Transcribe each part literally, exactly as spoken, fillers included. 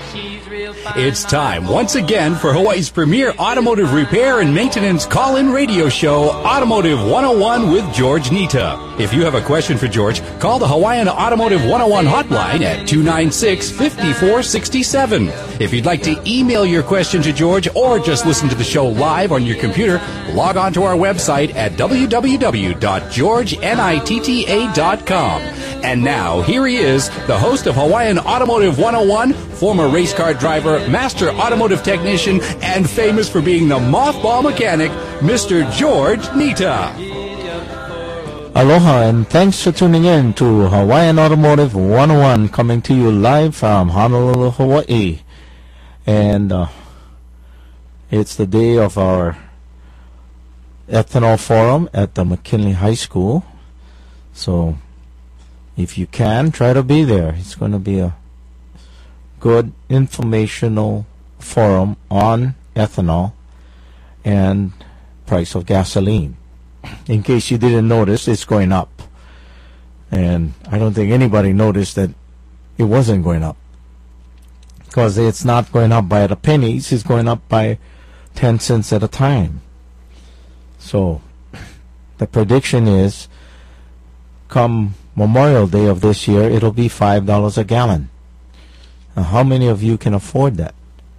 It's time once again for Hawaii's premier automotive repair and maintenance call-in radio show, Automotive one oh one with George Nita. If you have a question for George, call the Hawaiian Automotive one oh one hotline at two nine six, five four six seven. If you'd like to email your question to George or just listen to the show live on your computer, log on to our website at w w w dot george nitta dot com. And now, here he is, the host of Hawaiian Automotive one oh one, former race car driver, master automotive technician, and famous for being the mothball mechanic, Mister George Nita. Aloha, and thanks for tuning in to Hawaiian Automotive one oh one, coming to you live from Honolulu, Hawaii. And uh, it's the day of our ethanol forum at the McKinley High School. So if you can, try to be there. It's going to be a good informational forum on ethanol and price of gasoline. In case you didn't notice, it's going up. And I don't think anybody noticed that it wasn't going up, because it's not going up by the pennies, it's going up by ten cents at a time. So the prediction is, come Memorial Day of this year, it'll be five dollars a gallon. Now, how many of you can afford that?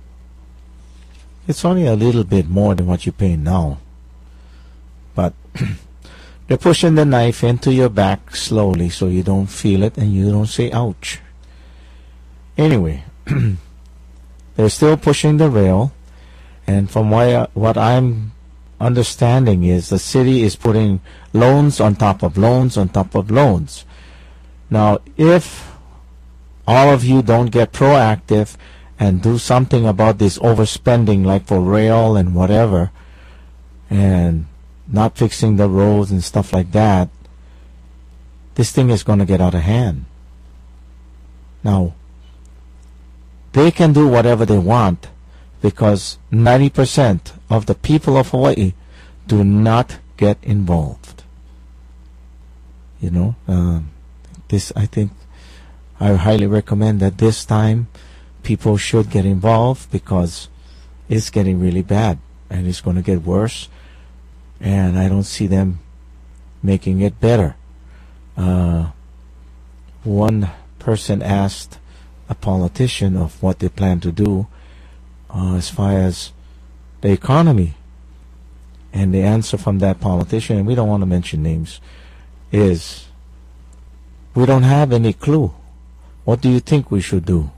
It's only a little bit more than what you're paying now. But they're pushing the knife into your back slowly so you don't feel it and you don't say ouch. Anyway, they're still pushing the rail, and from what, I, what I'm understanding is the city is putting loans on top of loans on top of loans. Now, if all of you don't get proactive and do something about this overspending, like for rail and whatever, and not fixing the roads and stuff like that, this thing is going to get out of hand. Now, they can do whatever they want, because ninety percent of the people of Hawaii do not get involved. You know, um, this, I think, I highly recommend that this time people should get involved, because it's getting really bad and it's going to get worse, and I don't see them making it better. Uh, one person asked a politician of what they plan to do uh, as far as the economy, and the answer from that politician, and we don't want to mention names, is, we don't have any clue. What do you think we should do?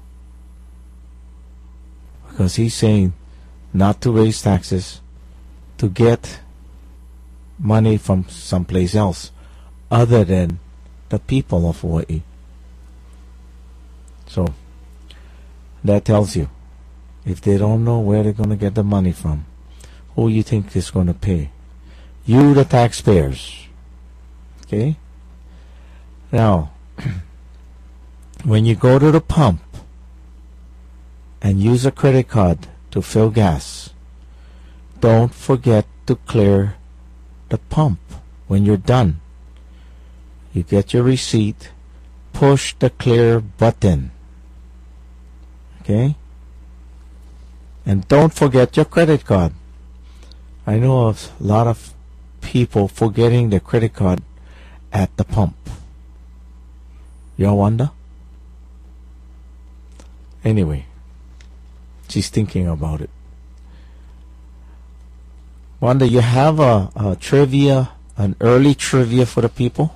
Because he's saying not to raise taxes, to get money from someplace else other than the people of Hawaii. So that tells you, if they don't know where they're going to get the money from, who you think is going to pay? You, the taxpayers. Okay? Now, when you go to the pump and use a credit card to fill gas, don't forget to clear the pump when you're done. You get your receipt, push the clear button. Okay? And don't forget your credit card. I know of a lot of people forgetting their credit card at the pump. Y'all wonder? Anyway, she's thinking about it. Wanda, you have a, a trivia, an early trivia for the people?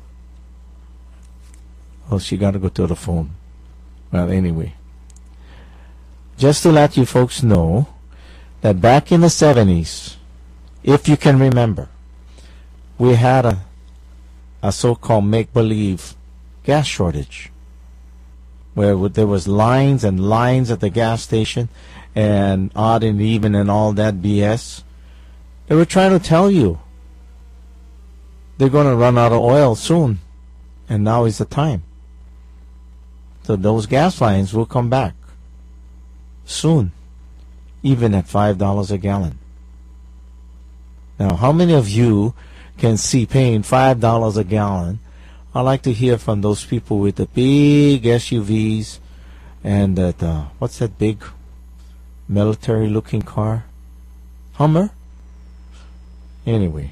Oh, she got to go to the phone. Well, anyway. Just to let you folks know that back in the seventies, if you can remember, we had a, a so-called make-believe gas shortage, where there was lines and lines at the gas station, and odd and even and all that B S. They were trying to tell you they're going to run out of oil soon, and now is the time. So those gas lines will come back soon, even at five dollars a gallon. Now, how many of you can see paying five dollars a gallon? I'd like to hear from those people with the big S U Vs And that, uh, what's that big military-looking car? Hummer? Anyway.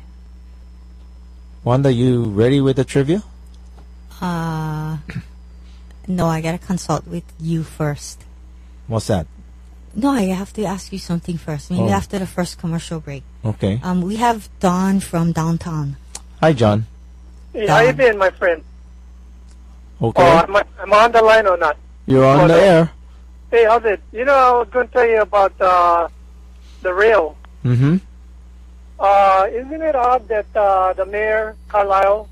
Wanda, you ready with the trivia? Uh, no, I gotta consult with you first. What's that? No, I have to ask you something first. Maybe Oh. after the first commercial break. Okay. Um, we have Don from downtown. Hi, John. Hey, how you been, my friend? Okay. Oh, am I, am I on the line or not? You're on Oh, the no. air. Hey, how's it? You know, I was going to tell you about uh, the rail. Mm-hmm. Uh, isn't it odd that uh, the mayor, Carlisle,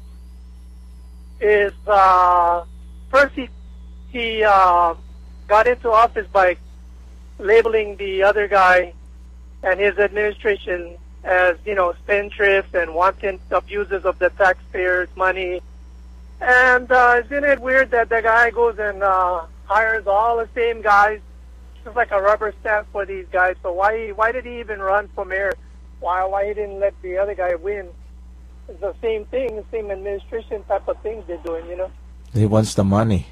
is, uh, first he, he uh, got into office by labeling the other guy and his administration as, you know, spendthrift and wanton abusers of the taxpayers' money. And uh, isn't it weird that the guy goes and uh, hires all the same guys, just like a rubber stamp for these guys? So why why did he even run for mayor? Why why he didn't let the other guy win? It's the same thing, the same administration type of things they're doing, you know? He wants the money.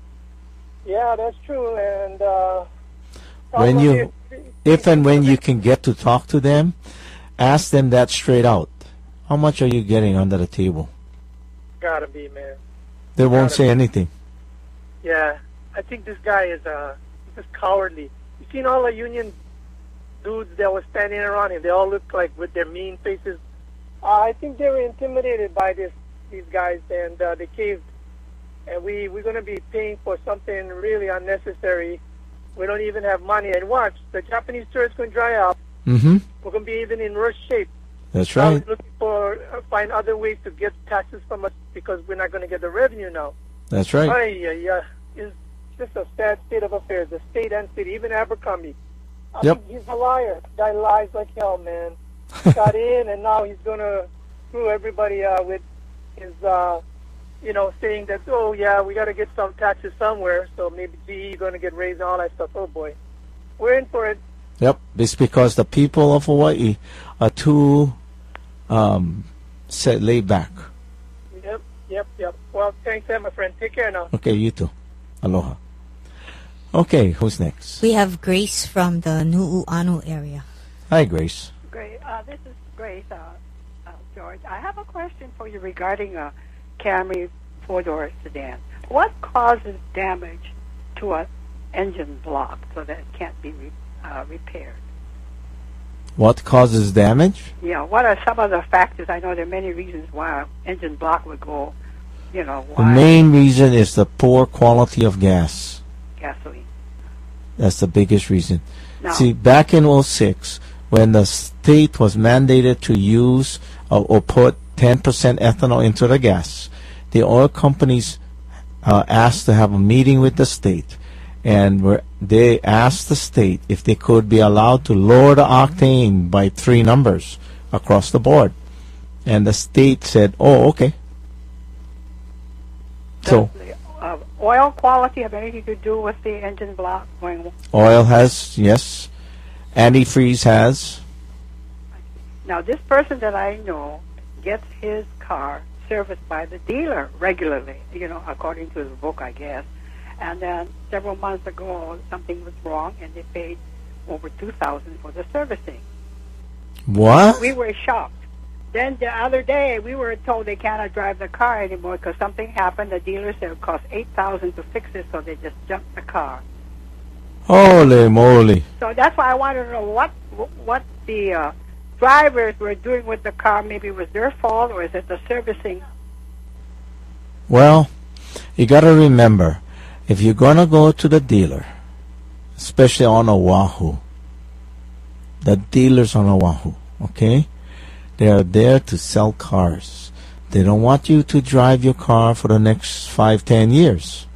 Yeah, that's true. And uh, When you, probably- if and when you can get to talk to them, ask them that straight out. How much are you getting under the table? Gotta be, man. They won't Gotta say be. anything. Yeah, I think this guy is uh, just cowardly. You seen all the union dudes that were standing around him? They all look like with their mean faces. Uh, I think they were intimidated by this these guys, and uh, they caved. And we we're gonna be paying for something really unnecessary. We don't even have money. And watch, the Japanese tourists gonna dry up. Mm-hmm. We're gonna be even in worse shape. That's Now right. we're looking for uh, find other ways to get taxes from us because we're not gonna get the revenue now. That's right. Ay, ay, ay. It's just a sad state of affairs, the state and city, even Abercrombie. I Yep. think he's a liar. Guy lies like hell, man. Got in, and now he's going to screw everybody uh, with his, uh, you know, saying that, oh, yeah, we got to get some taxes somewhere, so maybe G E going to get raised and all that stuff. Oh, boy. We're in for it. Yep. It's because the people of Hawaii are too um, set, laid back. Yep, yep, yep. Well, thanks, eh, my friend. Take care now. Okay, you too. Aloha. Okay, who's next? We have Grace from the Nu'uanu area. Hi, Grace. Great. Uh, this is Grace, uh, uh, George. I have a question for you regarding a Camry four-door sedan. What causes damage to an engine block so that it can't be re- uh, repaired? What causes damage? Yeah. What are some of the factors? I know there are many reasons why an engine block would go, you know, The why main reason is the poor quality of gas. gasoline. That's the biggest reason. Now, See, back in oh six, when the state was mandated to use uh, or put ten percent ethanol into the gas, the oil companies uh, asked to have a meeting with the state, and were, they asked the state if they could be allowed to lower the octane by three numbers across the board. And the state said, oh, okay. So, does the, uh, oil quality have anything to do with the engine block going? oil has, yes. Antifreeze has. Now, this person that I know gets his car serviced by the dealer regularly, you know, according to the book, I guess. And then several months ago, something was wrong, and they paid over two thousand dollars for the servicing. What? We were shocked. Then the other day, we were told they cannot drive the car anymore because something happened. The dealer said it would cost eight thousand dollars to fix it, so they just jumped the car. Holy moly. So that's why I wanted to know what what the uh, drivers were doing with the car. Maybe it was their fault, or is it the servicing? Well, you got to remember, if you're going to go to the dealer, especially on Oahu, the dealers on Oahu, okay, they are there to sell cars. They don't want you to drive your car for the next five, ten years.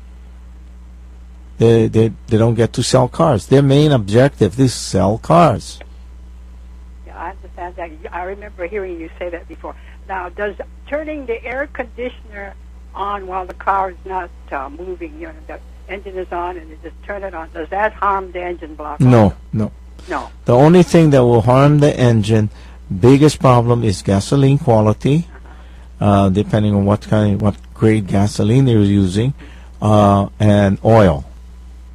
They, they, they don't get to sell cars. Their main objective is sell cars. Yeah, I understand that. I remember hearing you say that before. Now, does turning the air conditioner on while the car is not uh, moving, you know, the engine is on and you just turn it on, does that harm the engine block? No, no. No. The only thing that will harm the engine, biggest problem is gasoline quality, uh, depending on what kind, what grade gasoline they're using, uh, and oil.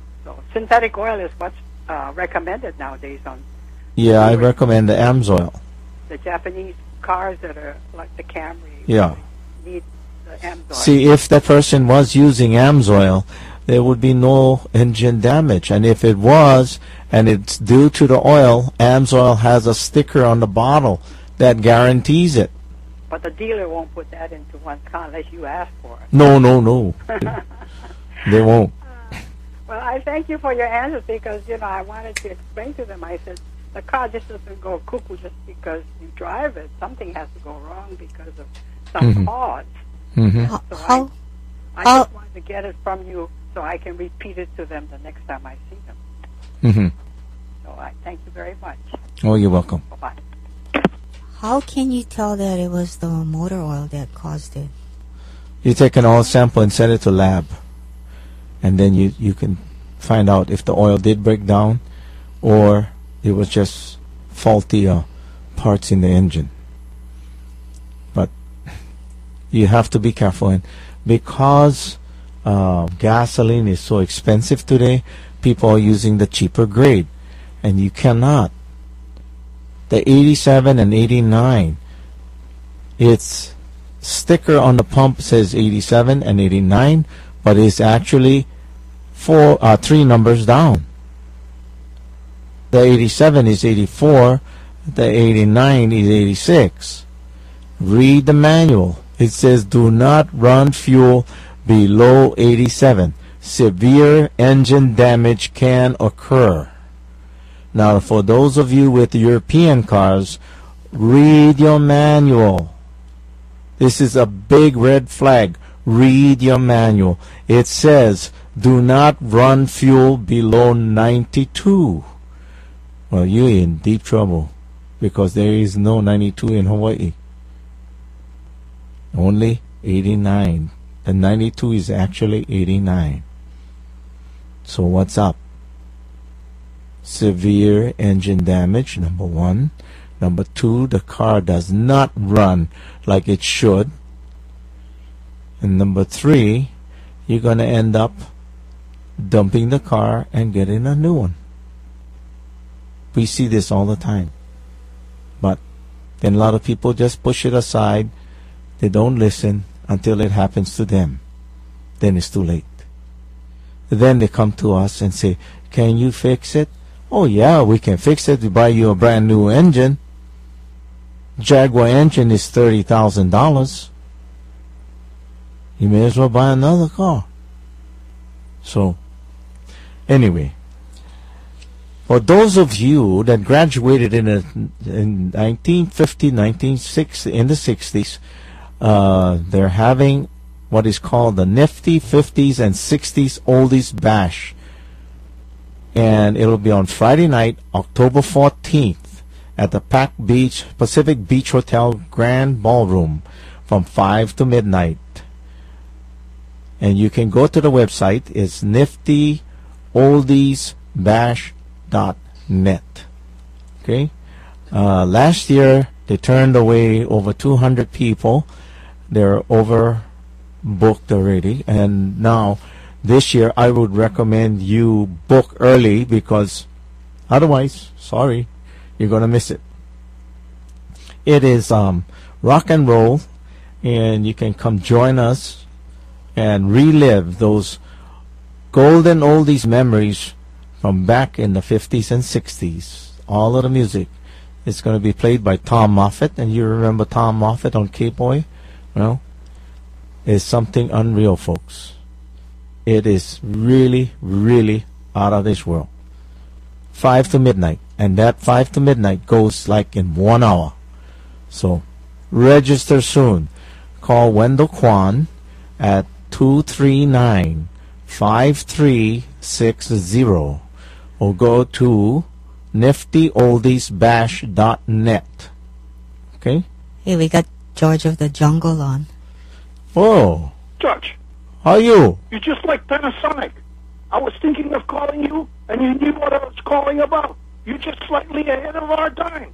synthetic oil is what's uh, recommended nowadays on Yeah, I recommend the AMSOIL. the Japanese cars that are like the Camry. Yeah. Need the AMSOIL. See, if the person was using AMSOIL, there would be no engine damage. And if it was, and it's due to the oil, AMSOIL has a sticker on the bottle that guarantees it. But the dealer won't put that into one car unless you ask for it. No, no, no. They won't. Well, I thank you for your answers because, you know, I wanted to explain to them. I said, the car just doesn't go cuckoo just because you drive it. Something has to go wrong because of some Mhm. cause. Mm-hmm. How, So how, I how- just wanted to get it from you so I can repeat it to them the next time I see them. Mm-hmm. So I thank you very much. Oh, you're welcome. Bye-bye. how can you tell that it was the motor oil that caused it? You take an oil sample and send it to lab. And then you, you can find out if the oil did break down or it was just faulty uh, parts in the engine. But you have to be careful. And because uh, gasoline is so expensive today, people are using the cheaper grade. And you cannot. The eighty-seven and eighty-nine, its sticker on the pump says eighty-seven and eighty-nine, but it's actually four, uh, three numbers down. The eighty-seven is eighty-four, the eighty-nine is eighty-six. Read the manual. It says do not run fuel below eighty-seven. Severe engine damage can occur. Now, for those of you with European cars, read your manual. This is a big red flag. Read your manual. It says, do not run fuel below ninety-two. Well, you're in deep trouble because there is no ninety-two in Hawaii. Only eighty-nine. The ninety-two is actually eighty-nine. So what's up? Severe engine damage, number one. Number two, the car does not run like it should. And number three, you're going to end up dumping the car and getting a new one. We see this all the time. But then a lot of people just push it aside. They don't listen until it happens to them. Then it's too late. Then they come to us and say, can you fix it? Oh yeah, we can fix it. We buy you a brand new engine. Jaguar engine is thirty thousand dollars. You may as well buy another car. So, anyway, for those of you that graduated in, a, in nineteen fifty, nineteen sixty, in the sixties, uh, they're having what is called the Nifty fifties and sixties Oldies Bash. And it'll be on Friday night, October fourteenth, at the Pac Beach Pacific Beach Hotel Grand Ballroom from five to midnight. And you can go to the website. It's nifty oldies bash dot net. Okay? Uh, last year, they turned away over two hundred people. They're overbooked already. And now, this year, I would recommend you book early because otherwise, sorry, you're going to miss it. It is um, rock and roll, and you can come join us and relive those golden oldies memories from back in the fifties and sixties. All of the music is going to be played by Tom Moffett, and you remember Tom Moffett on K-Boy? Well, it's something unreal, folks. It is really, really out of this world. Five to midnight, and that five to midnight goes like in one hour. So, register soon. Call Wendell Kwan at two three nine, five three six zero or go to nifty oldies bash dot net. Okay? Hey, we got George of the Jungle on. Oh, George, how are you? you're just like Panasonic. I was thinking of calling you, and you knew what I was calling about. You're just slightly ahead of our time.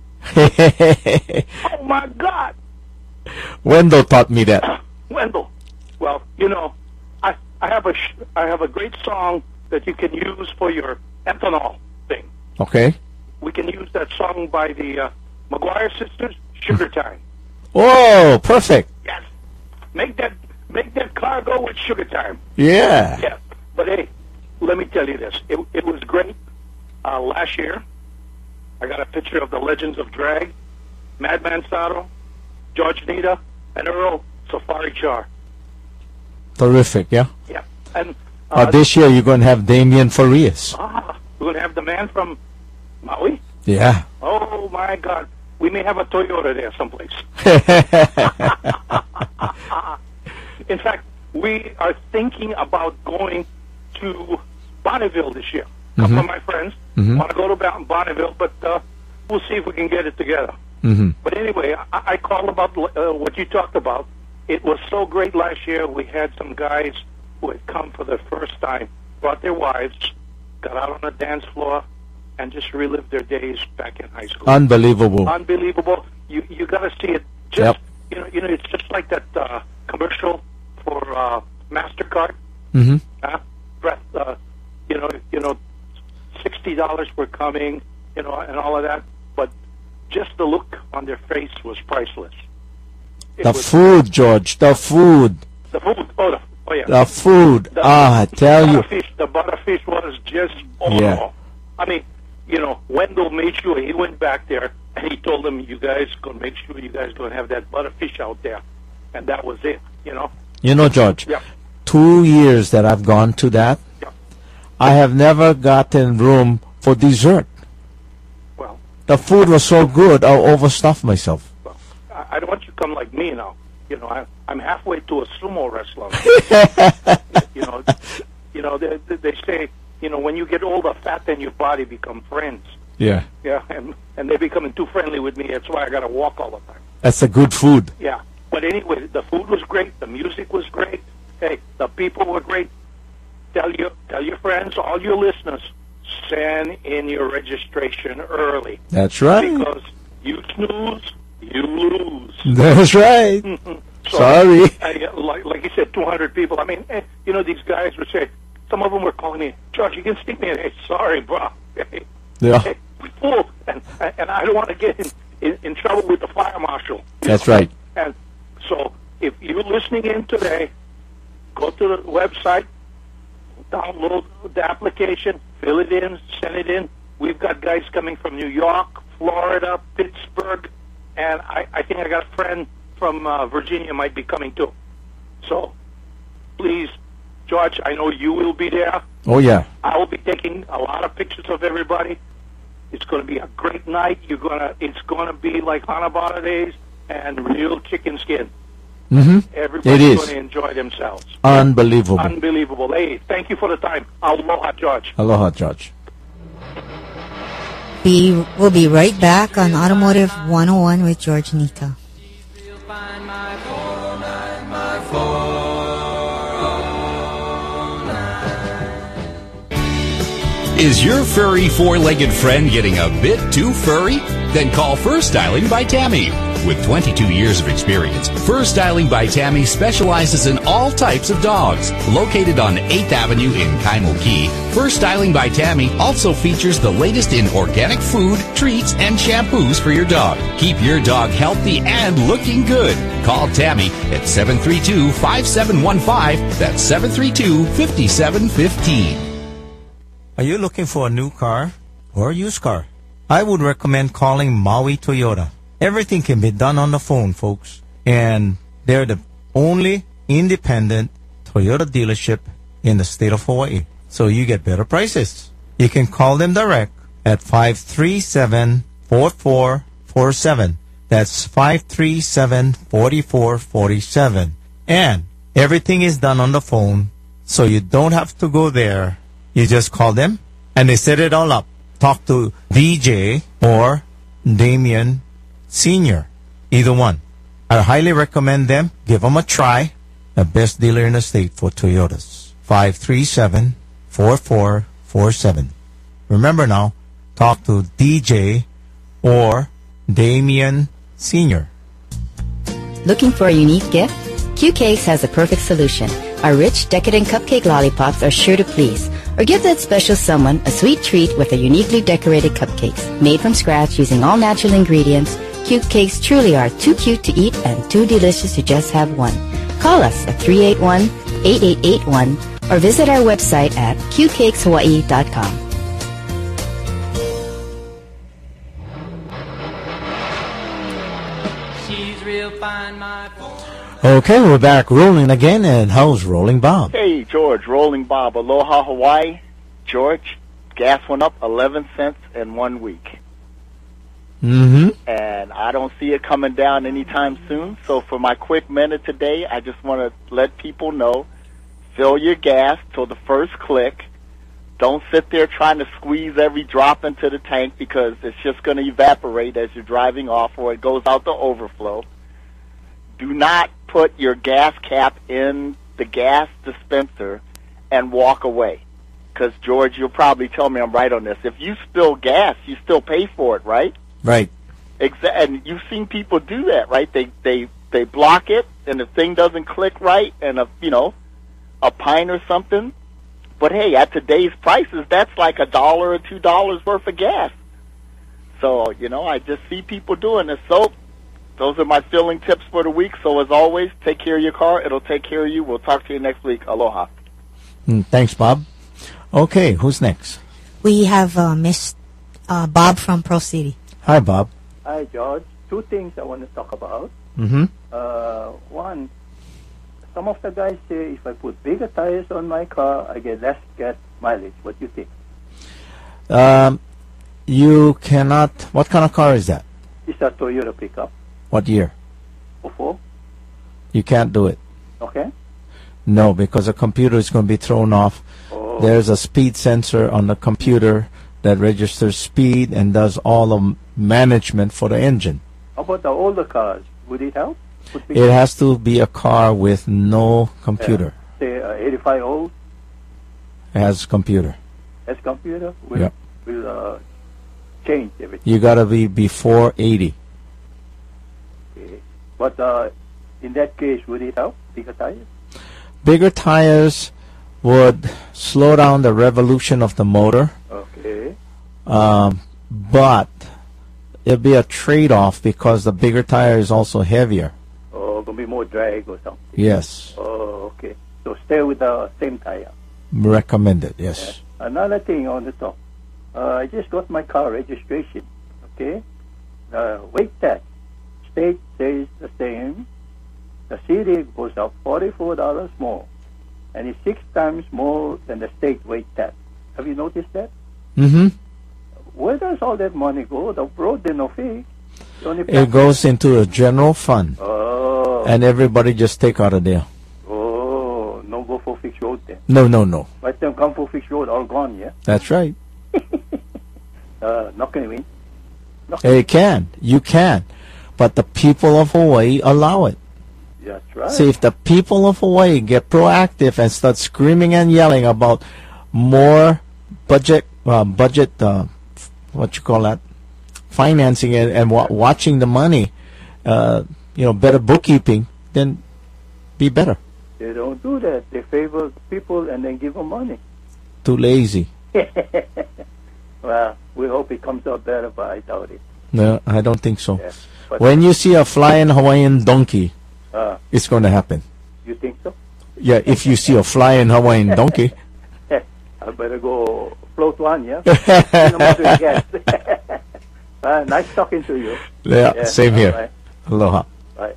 Oh, my God. Wendell taught me that. Wendell, well, you know, I, I have a sh- I have a great song that you can use for your ethanol thing. Okay. We can use that song by the uh, McGuire sisters, Sugar Time. Oh, perfect. Yes. Make that make that car go with Sugar Time. Yeah. Yeah. But hey, let me tell you this. It, it was great. Uh, last year, I got a picture of the Legends of Drag, Madman Sato, George Nita, and Earl Safari Char. Terrific, yeah? Yeah. And Uh, uh, this year you're going to have Damian Farias. ah, we're going to have the man from Maui. Yeah. Oh, my God. We may have a Toyota there someplace. In fact, we are thinking about going to Bonneville this year. A couple of my friends want to go to Bon- Bonneville, but uh, we'll see if we can get it together. Mm-hmm. But anyway, I, I called about uh, what you talked about. It was so great last year. We had some guys who had come for the first time, brought their wives, got out on the dance floor, and just relived their days back in high school. Unbelievable. Unbelievable. You you got to see it. Just Yep. you know, you know, it's just like that uh, commercial for uh, Mastercard. Mm-hmm. Huh? Breath, uh, you know, you know, sixty dollars were coming, you know, and all of that. But just the look on their face was priceless. It The was food, George. The food. the food. Oh, the, oh yeah. The food. The- Ah, I tell you. Butterfish, the butterfish was just oh Yeah. no. I mean, you know, Wendell made sure he went back there and he told them, "You guys gonna make sure you guys gonna have that butterfish out there," and that was it. You know. You know, George, Yeah. two years that I've gone to that, Yeah. I have never gotten room for dessert. Well, The food was so good, I overstuffed myself. well, I, I don't want you to come like me now. You know, I, I'm halfway to a sumo wrestler. you know, you know, they, they they say, you know, when you get older, fat and your body become friends. Yeah. Yeah, and and they're becoming too friendly with me. That's why I got to walk all the time. That's a good food. Yeah. But anyway, the food was great. The music was great. Hey, the people were great. Tell your tell your friends, all your listeners, send in your registration early That's right. because you snooze, you lose. That's right. So, Sorry. I, like, like you said, two hundred people. I mean, eh, you know, these guys would say, some of them were calling me, George, you can stick me in. Hey, sorry, bro. Hey, Yeah. hey, we full, and and I don't want to get in, in, in trouble with the fire marshal. That's right. And so, if you're listening in today, go to the website, download the application, fill it in, send it in. We've got guys coming from New York, Florida, Pittsburgh, and I, I think I got a friend from uh, Virginia might be coming too. So, please, George, I know you will be there. Oh, yeah. I will be taking a lot of pictures of everybody. It's going to be a great night. You're gonna. It's going to be like Hanabata days and real chicken skin. Mm-hmm. Everybody's It is. going to enjoy themselves. Unbelievable. Unbelievable. Hey, thank you for the time. Aloha, George. Aloha, George. We will be right back on Automotive one oh one with George Nita. Is your furry four-legged friend getting a bit too furry? Then call Fur Styling by Tammy. With twenty-two years of experience, Fur Styling by Tammy specializes in all types of dogs. Located on eighth Avenue in Kaimo Key, Fur Styling by Tammy also features the latest in organic food, treats, and shampoos for your dog. Keep your dog healthy and looking good. Call Tammy at seven three two, five seven one five. That's seven three two, five seven one five. Are you looking for a new car or a used car? I would recommend calling Maui Toyota. Everything can be done on the phone, folks. And they're the only independent Toyota dealership in the state of Hawaii. So you get better prices. You can call them direct at five three seven, four four four seven. That's five three seven, four four four seven. And everything is done on the phone, so you don't have to go there. You just call them, and they set it all up. Talk to D J or Damian Senior, either one. I highly recommend them. Give them a try. The best dealer in the state for Toyotas. five three seven, four four four seven. Remember now, talk to D J or Damian Senior. Looking for a unique gift? Q Cakes has the perfect solution. Our rich, decadent cupcake lollipops are sure to please. Or give that special someone a sweet treat with a uniquely decorated cupcakes. Made from scratch using all natural ingredients, cute cakes truly are too cute to eat and too delicious to just have one. Call us at three eight one, eight eight eight one or visit our website at cute cakes hawaii dot com. She's real fine, my Okay, we're back rolling again, and how's Rolling Bob? Hey, George, Rolling Bob, Aloha, Hawaii. George, gas went up eleven cents in one week. Mm-hmm. And I don't see it coming down anytime soon. So for my quick minute today, I just want to let people know, fill your gas till the first click. Don't sit there trying to squeeze every drop into the tank because it's just going to evaporate as you're driving off or it goes out the overflow. Do not put your gas cap in the gas dispenser and walk away. Because, George, you'll probably tell me I'm right on this. If you spill gas, you still pay for it, right? Right. Exa- and you've seen people do that, right? They they they block it, and the thing doesn't click right, and a you know, a pint or something. But hey, at today's prices, that's like a dollar or two dollars worth of gas. So you know, I just see people doing this. So those are my filling tips for the week. So as always, take care of your car. It'll take care of you. We'll talk to you next week. Aloha. Mm, thanks, Bob. Okay, who's next? We have uh, Miss uh, Bob from Pro City. Hi, Bob. Hi, George. Two things I want to talk about. Mm-hmm. Uh, one, some of the guys say if I put bigger tires on my car, I get less gas mileage. What do you think? Um, you cannot. What kind of car is that? It's a Toyota pickup. What year? oh four. You can't do it. Okay. No, because the computer is going to be thrown off. Oh. There's a speed sensor on the computer that registers speed and does all the management for the engine. How about the older cars? Would it help? Would It has to be a car with no computer. Uh, say uh, eighty-five old It has computer. has computer. Will, Yeah. will uh, change everything. You got to be before eighty. Okay. But uh, in that case, would it help? Bigger tires? Bigger tires would slow down the revolution of the motor. Okay. Um, but it'll be a trade-off because the bigger tire is also heavier. Oh, gonna be more drag or something. Yes. Oh, okay. So stay with the same tire. Recommended, yes. Another thing on the top. Uh, I just got my car registration. Okay. The weight test. State stays the same. The city goes up forty-four dollars more, and it's six times more than the state weight test. Have you noticed that? Mm-hmm. Where does all that money go? The road they no fee. The only It goes into a general fund, Oh. and everybody just take out of there. Oh, no go for fixed road then. No, no, no. Let them come for fixed road, all gone, yeah? That's right. Uh, not gonna win. It can. You can. But the people of Hawaii allow it. That's right. See, if the people of Hawaii get proactive and start screaming and yelling about more budget, uh, budget, uh, what you call that, financing it and wa- watching the money, uh, you know, better bookkeeping, then be better. They don't do that. They favor people and then give them money. Too lazy. Well, we hope it comes out better, but I doubt it. No, I don't think so. Yeah, but- When you see a flying Hawaiian donkey, Uh, it's going to happen. you think so? Yeah, if you see a flying Hawaiian donkey. I better go float one, yeah? No more to guess. uh, nice talking to you. Yeah, same here. Bye. Aloha. Bye.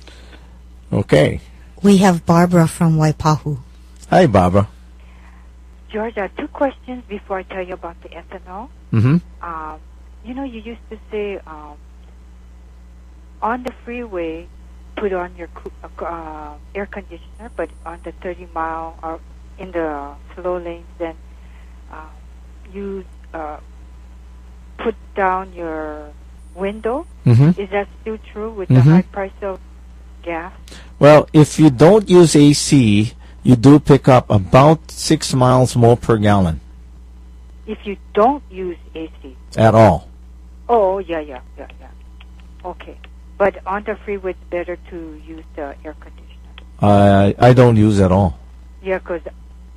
Okay. We have Barbara from Waipahu. Hi, Barbara. George, I have two questions before I tell you about the ethanol. Mm-hmm. Um, you know, you used to say um, on the freeway, put on your coo- uh, air conditioner, but on the thirty mile or in the slow lanes, then uh, you uh, put down your window. Mm-hmm. Is that still true with Mhm. the high price of gas? Well, if you don't use A C, you do pick up about six miles more per gallon If you don't use A C. at all. Oh, yeah, yeah, yeah, yeah. Okay. But on the freeway, it's better to use the air conditioner. I I don't use at all. Yeah, because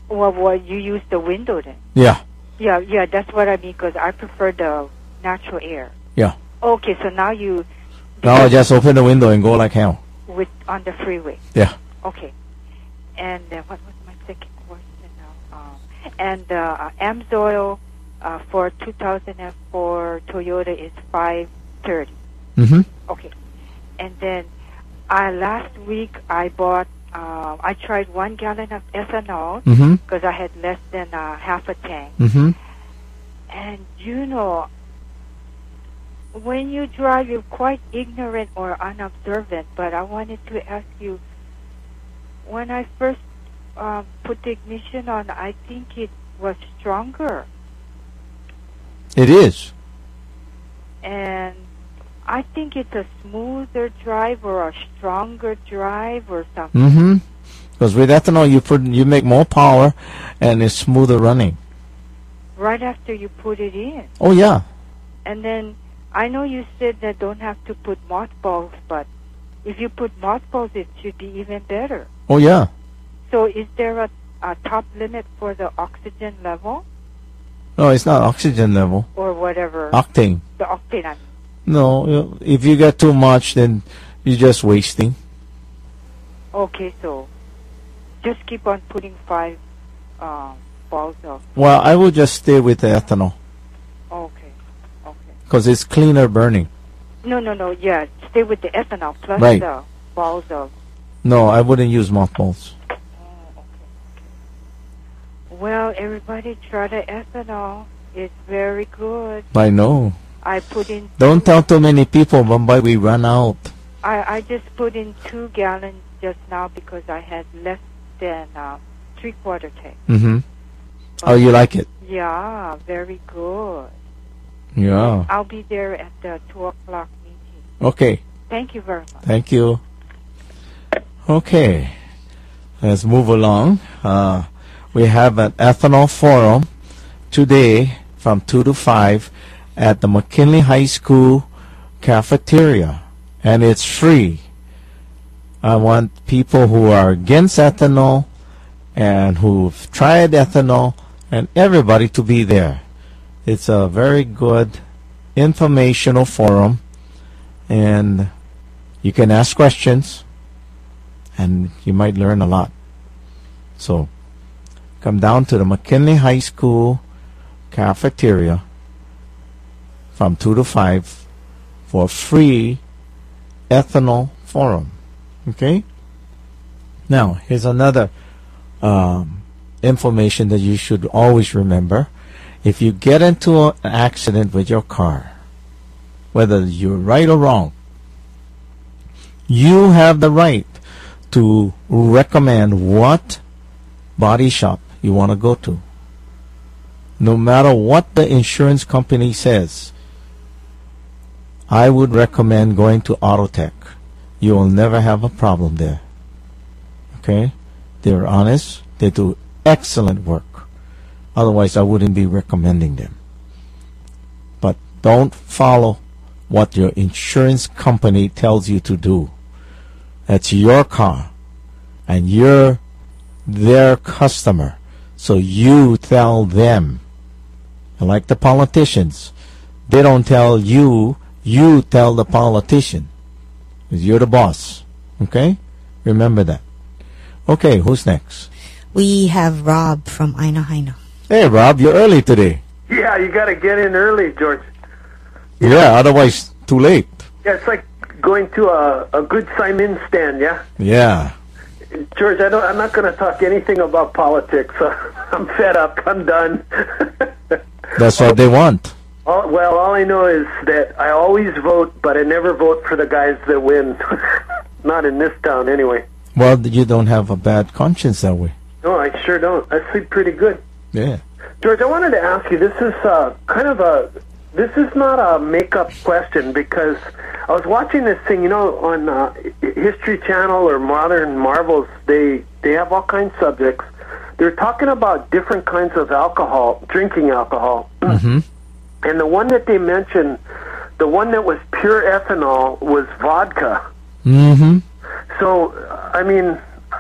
Well, well, you use the window then. Yeah. Yeah, yeah, that's what I mean, because I prefer the natural air. Yeah. Okay, so now you... Now I just open the window and go like hell. With, on the freeway. Yeah. Okay. And uh, what was my second question now? Um, and uh, AMSOIL uh, for two thousand four Toyota is five thirty. Mm-hmm. Okay. And then uh, last week I bought, uh, I tried one gallon of ethanol because Mm-hmm. I had less than uh, half a tank. Mm-hmm. And you know, when you drive, you're quite ignorant or unobservant, but I wanted to ask you, when I first um, put the ignition on, I think it was stronger. It is. And I think it's a smoother drive or a stronger drive or something. Mm-hmm. Because with ethanol, you put you make more power, and it's smoother running. Right after you put it in. Oh yeah. And then I know you said that don't have to put mothballs, but if you put mothballs, it should be even better. Oh yeah. So is there a, a top limit for the oxygen level No, it's not oxygen level. or whatever? Octane. The octane. I mean. No, you- if you get too much, then you're just wasting. Okay, so just keep on putting five um, balls of. Well, I would just stay with the ethanol Okay, okay. because it's cleaner burning. No, no, no. Yeah, stay with the ethanol plus Right. the balls of. No, I wouldn't use mothballs. Well, everybody try the ethanol. It's very good. I know. I put in. Don't tell too many people, but we run out. I I just put in two gallons just now because I had less than uh, three quarter tank. Mm-hmm. Oh, you like it? Yeah, very good. Yeah. I'll be there at the two o'clock meeting. Okay. Thank you very much. Thank you. Okay. Let's move along. Uh, we have an ethanol forum today from two to five at the McKinley High School cafeteria, and it's free. I want people who are against ethanol and who've tried ethanol and everybody to be there. It's a very good informational forum, and you can ask questions and you might learn a lot. So come down to the McKinley High School cafeteria from two to five for a free ethanol forum. Okay? Now, here's another um, information that you should always remember. If you get into a- an accident with your car, whether you're right or wrong, you have the right to recommend what body shop you want to go to. No matter what the insurance company says, I would recommend going to Autotech. You will never have a problem there. Okay? They're honest. They do excellent work. Otherwise, I wouldn't be recommending them. But don't follow what your insurance company tells you to do. That's your car, and you're their customer. So you tell them. And like the politicians, they don't tell you, you tell the politician. 'Cause you're the boss. Okay? Remember that. Okay, who's next? We have Rob from Aina Haina. Hey, Rob, you're early today. Yeah, you got to get in early, George. Yeah, otherwise too late. Yeah, it's like going to a, a good Simon stand, yeah? Yeah. George, I don't, I'm not going to talk anything about politics. So I'm fed up. I'm done. That's what they want. all, well, all I know is that I always vote, but I never vote for the guys that win. Not in this town, anyway. Well, you don't have a bad conscience that way. No, I sure don't. I sleep pretty good. Yeah. George, I wanted to ask you, this is uh, kind of a, this is not a make-up question, because I was watching this thing, you know, on uh, History Channel or Modern Marvels, they, they have all kinds of subjects. They're talking about different kinds of alcohol, drinking alcohol. Mm-hmm. And the one that they mentioned, the one that was pure ethanol, was vodka. Mm-hmm. So, I mean,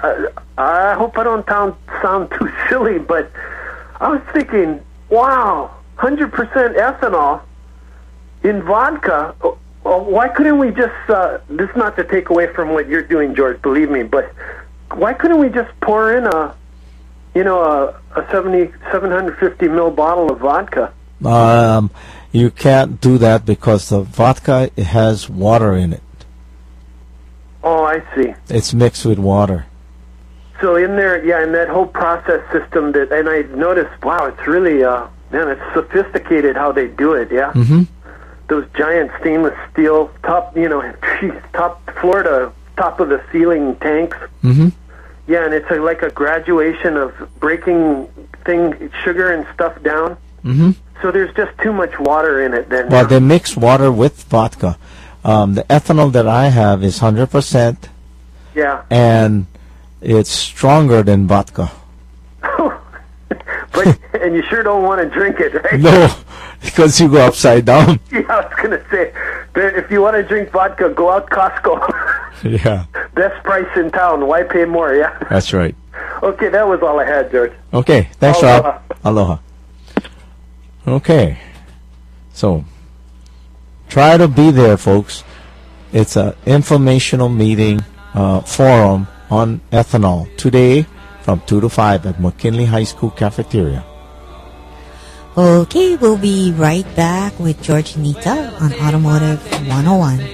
uh, I hope I don't sound, sound too silly, but I was thinking, wow, one hundred percent ethanol in vodka. Oh, oh, why couldn't we just, uh, this is not to take away from what you're doing, George, believe me, but why couldn't we just pour in a, you know, a, a seventy, seven hundred fifty mil bottle of vodka? Um, you can't do that because the vodka has water in it. Oh, I see. It's mixed with water. So in there, yeah, in that whole process system, that, and I noticed, wow, it's really, uh, man, it's sophisticated how they do it, yeah? Mm-hmm. Those giant stainless steel, top, you know, top floor to top of the ceiling tanks. Mm-hmm. Yeah, and it's a, like a graduation of breaking thing, sugar and stuff down. Mm-hmm. So there's just too much water in it then. Well, they mix water with vodka. Um, the ethanol that I have is one hundred percent. Yeah. And it's stronger than vodka. But and you sure don't want to drink it, right? No, because you go upside down. Yeah, I was going to say, if you want to drink vodka, go out Costco. Yeah. Best price in town. Why pay more, yeah? That's right. Okay, that was all I had, George. Okay, thanks, Aloha. Rob. Aloha. Okay. So, try to be there, folks. It's an informational meeting, uh, forum on ethanol today from two to five at McKinley High School cafeteria. Okay, we'll be right back with George Nita on Automotive one oh one.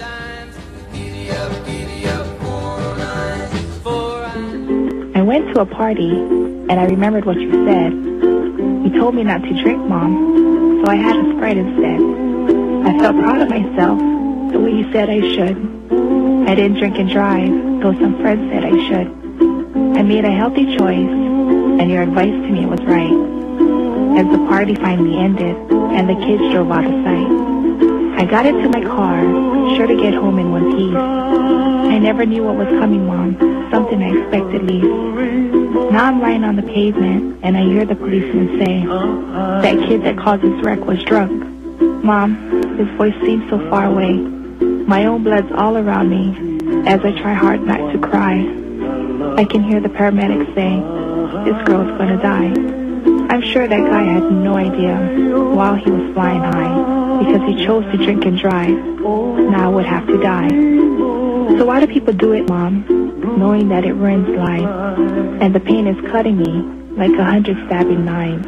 I went to a party, and I remembered what you said. You told me not to drink, Mom, so I had a Sprite instead. I felt proud of myself, the way you said I should. I didn't drink and drive, though some friends said I should. I made a healthy choice, and your advice to me was right. As the party finally ended, and the kids drove out of sight, I got into my car, sure to get home in one piece. I never knew what was coming, Mom, something I expected least. Now I'm lying on the pavement, and I hear the policeman say, that kid that caused this wreck was drunk. Mom, his voice seems so far away. My own blood's all around me, as I try hard not to cry. I can hear the paramedics say, this girl's gonna die. I'm sure that guy had no idea while he was flying high, because he chose to drink and drive. Now would have to die. So why do people do it, Mom, knowing that it ruins life, and the pain is cutting me like a hundred stabbing knives?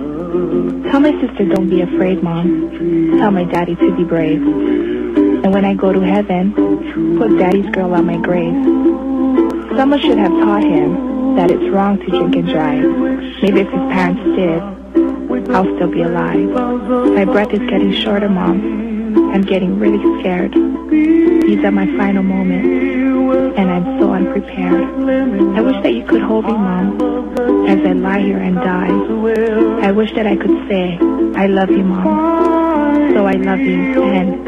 Tell my sister don't be afraid, Mom. Tell my daddy to be brave. And when I go to heaven, put daddy's girl on my grave. Someone should have taught him that it's wrong to drink and drive. Maybe if his parents did, I'll still be alive. My breath is getting shorter, Mom. I'm getting really scared. These are my final moments, and I'm so unprepared. I wish that you could hold me, Mom, as I lie here and die. I wish that I could say, I love you, Mom. So I love you, and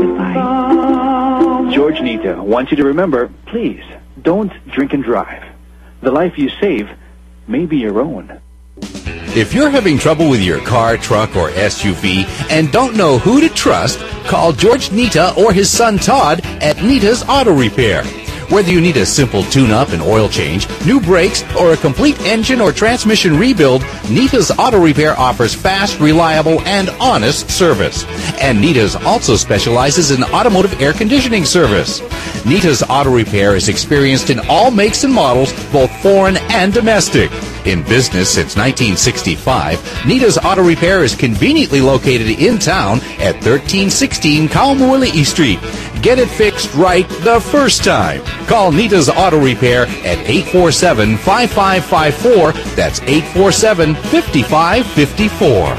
goodbye. George Nita wants you to remember, please, don't drink and drive. The life you save may be your own. If you're having trouble with your car, truck, or S U V and don't know who to trust, call George Nita or his son Todd at Nita's Auto Repair. Whether you need a simple tune-up and oil change, new brakes, or a complete engine or transmission rebuild, Nita's Auto Repair offers fast, reliable, and honest service. And Nita's also specializes in automotive air conditioning service. Nita's Auto Repair is experienced in all makes and models, both foreign and domestic. In business since nineteen sixty-five, Nita's Auto Repair is conveniently located in town at thirteen sixteen Kaumuali'i Street. Get it fixed right the first time. Call Nita's Auto Repair at eight four seven, five five five four. That's eight four seven, five five five four.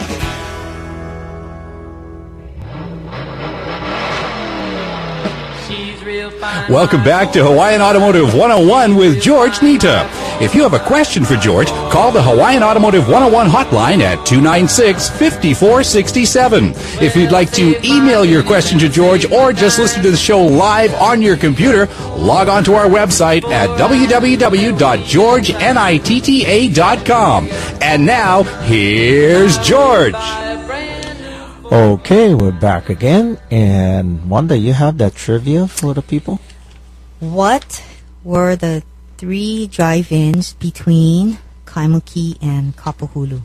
Welcome back to Hawaiian Automotive one oh one with George Nita. If you have a question for George, call the Hawaiian Automotive one oh one hotline at two nine six, five four six seven. If you'd like to email your question to George or just listen to the show live on your computer, log on to our website at w w w dot george nitta dot com. And now, here's George. Okay, we're back again. And Wanda, you have that trivia for the people? What were the Three drive-ins between Kaimuki and Kapahulu.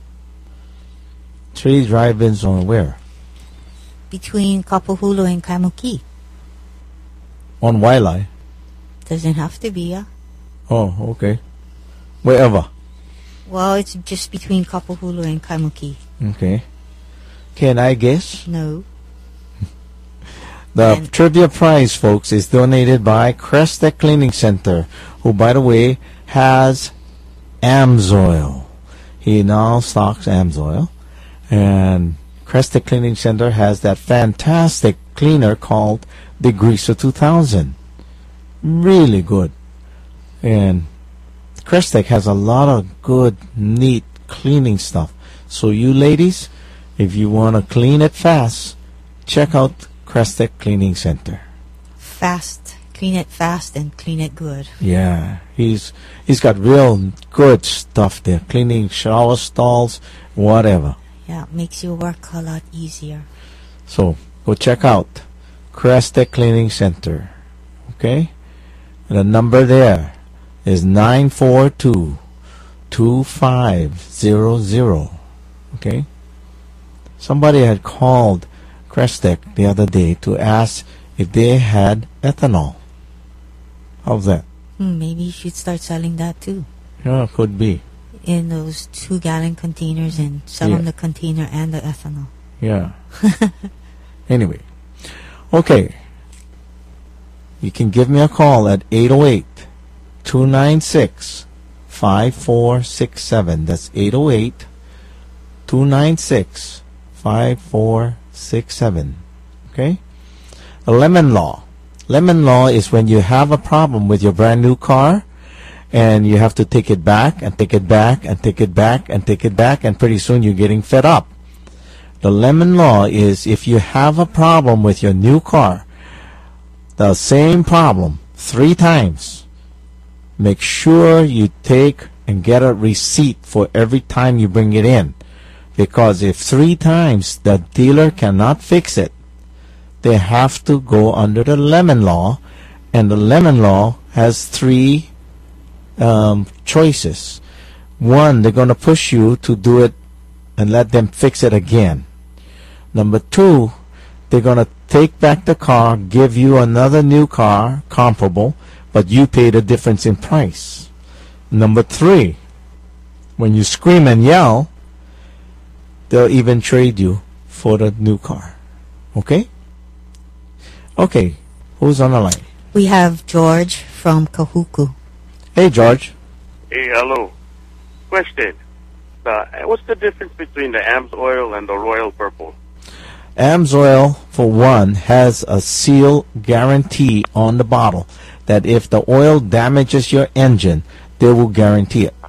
Three drive-ins on where? Between Kapahulu and Kaimuki. On Wailai. Doesn't have to be, yeah. Oh, okay. Wherever. Well, it's just between Kapahulu and Kaimuki. Okay. Can I guess? No. The And- trivia prize, folks, is donated by Crestek Cleaning Center, who, by the way, has Amsoil. He now stocks Amsoil. And Crestek Cleaning Center has that fantastic cleaner called the Greaser two thousand. Really good. And Crestek has a lot of good, neat cleaning stuff. So you ladies, if you want to clean it fast, check out Crestek Cleaning Center. Fast. Clean it fast and clean it good. Yeah, he's he's got real good stuff there. Cleaning shower stalls, whatever. Yeah, it makes your work a lot easier. So go check out Crestek Cleaning Center. Okay? And the number there is nine four two, two five zero zero. Okay? Somebody had called Crestek the other day to ask if they had ethanol. How's that? Hmm, maybe you should start selling that too. Yeah, could be. In those two gallon containers and sell Yeah. them the container and the ethanol. Yeah. Anyway. Okay. You can give me a call at eight oh eight, two nine six, five four six seven. That's eight oh eight, two nine six, five four six seven. Okay? A lemon law. Lemon law is when you have a problem with your brand new car and you have to take it back and take it back and take it back and take it back, and pretty soon you're getting fed up. The lemon law is if you have a problem with your new car, the same problem three times, make sure you take and get a receipt for every time you bring it in. Because if three times the dealer cannot fix it, they have to go under the lemon law, and the lemon law has three um, choices. One, they're going to push you to do it and let them fix it again. Number two, they're going to take back the car, give you another new car, comparable, but you pay the difference in price. Number three, when you scream and yell, they'll even trade you for the new car. Okay? Okay. Who's on the line? We have George from Kahuku. Hey, George. Hey, hello. Question. Uh, what's the difference between the Amsoil and the Royal Purple? Amsoil, for one, has a seal guarantee on the bottle that if the oil damages your engine, they will guarantee it.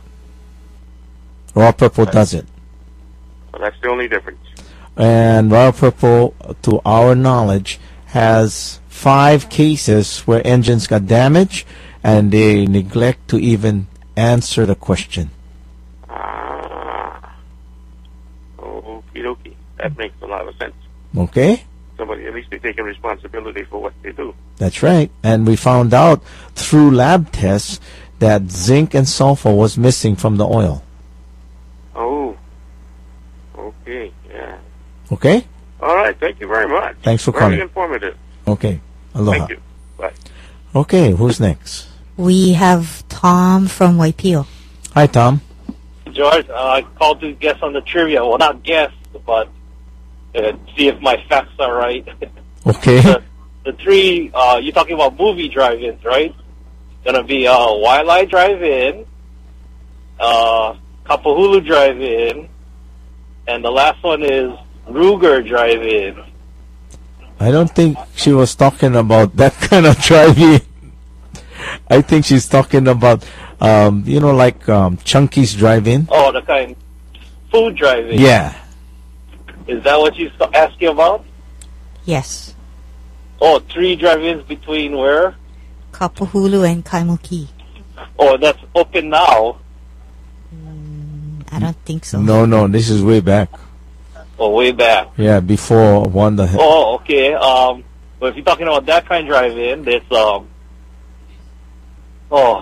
Royal Purple does it. So that's the only difference. And Royal Purple, to our knowledge, has five cases where engines got damaged and they neglect to even answer the question. Ah. Okie dokie. That makes a lot of sense. Okay? Somebody, at least they're taking responsibility for what they do. That's right. And we found out through lab tests that zinc and sulfur was missing from the oil. Oh. Okay, yeah. Okay? All right, thank you very much. Thanks for very calling. informative. Okay. Aloha. Thank you. Bye. Okay, who's next? We have Tom from Waipio. Hi, Tom. George, uh, I called to guess on the trivia. Well, not guess, but uh, see if my facts are right. Okay. the, the three, uh, you're talking about movie drive-ins, right? Gonna be uh, Wailai Drive-In, uh, Kapahulu Drive-In, and the last one is Ruger Drive-In. I don't think she was talking about that kind of driving. I think she's talking about, um, you know, like um, Chunky's Drive-In. Oh, the kind food drive-in. Yeah. Is that what you're asking about? Yes. Oh, three drive-ins between where? Kapahulu and Kaimuki. Oh, that's open now. I don't think so. No, no, this is way back. Oh, way back. Yeah, before Wanda. had- Oh, okay. Um, but if you're talking about that kind of drive-in, there's um. Oh,